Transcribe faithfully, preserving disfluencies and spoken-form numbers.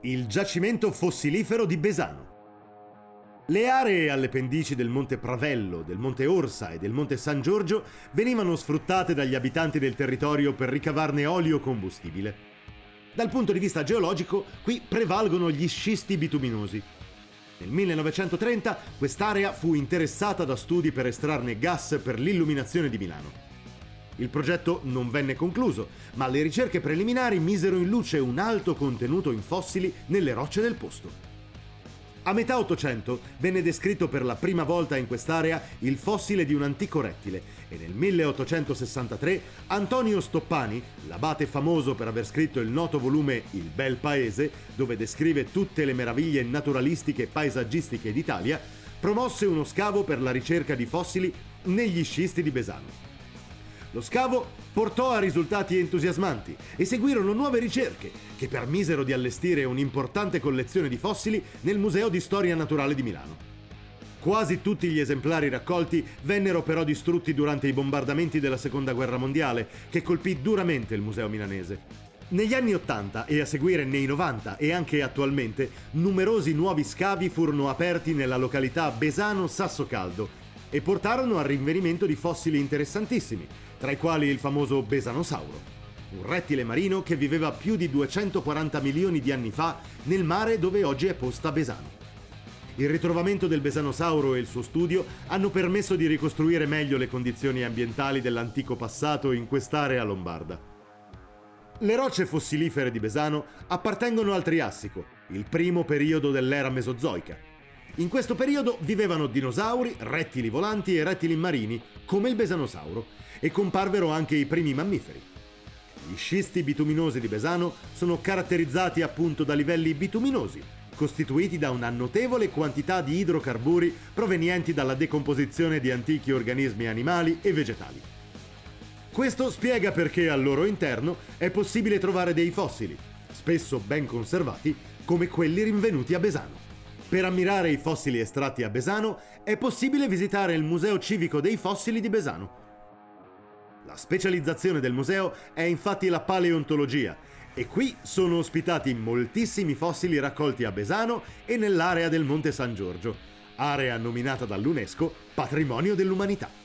il giacimento fossilifero di Besano. Le aree alle pendici del Monte Pravello, del Monte Orsa e del Monte San Giorgio venivano sfruttate dagli abitanti del territorio per ricavarne olio combustibile. Dal punto di vista geologico, qui prevalgono gli scisti bituminosi. Nel millenovecentotrenta quest'area fu interessata da studi per estrarne gas per l'illuminazione di Milano. Il progetto non venne concluso, ma le ricerche preliminari misero in luce un alto contenuto in fossili nelle rocce del posto. A metà Ottocento venne descritto per la prima volta in quest'area il fossile di un antico rettile e nel milleottocentosessantatré Antonio Stoppani, l'abate famoso per aver scritto il noto volume Il Bel Paese, dove descrive tutte le meraviglie naturalistiche e paesaggistiche d'Italia, promosse uno scavo per la ricerca di fossili negli scisti di Besano. Lo scavo portò a risultati entusiasmanti e seguirono nuove ricerche che permisero di allestire un'importante collezione di fossili nel Museo di Storia Naturale di Milano. Quasi tutti gli esemplari raccolti vennero però distrutti durante i bombardamenti della Seconda Guerra Mondiale, che colpì duramente il museo milanese. Negli anni ottanta e a seguire nei novanta e anche attualmente, numerosi nuovi scavi furono aperti nella località Besano Sassocaldo e portarono al rinvenimento di fossili interessantissimi, tra i quali il famoso Besanosauro, un rettile marino che viveva più di duecentoquaranta milioni di anni fa nel mare dove oggi è posta Besano. Il ritrovamento del Besanosauro e il suo studio hanno permesso di ricostruire meglio le condizioni ambientali dell'antico passato in quest'area lombarda. Le rocce fossilifere di Besano appartengono al Triassico, il primo periodo dell'era mesozoica. In questo periodo vivevano dinosauri, rettili volanti e rettili marini, come il Besanosauro, e comparvero anche i primi mammiferi. Gli scisti bituminosi di Besano sono caratterizzati appunto da livelli bituminosi, costituiti da una notevole quantità di idrocarburi provenienti dalla decomposizione di antichi organismi animali e vegetali. Questo spiega perché al loro interno è possibile trovare dei fossili, spesso ben conservati, come quelli rinvenuti a Besano. Per ammirare i fossili estratti a Besano è possibile visitare il Museo Civico dei Fossili di Besano. La specializzazione del museo è infatti la paleontologia e qui sono ospitati moltissimi fossili raccolti a Besano e nell'area del Monte San Giorgio, area nominata dall'UNESCO Patrimonio dell'Umanità.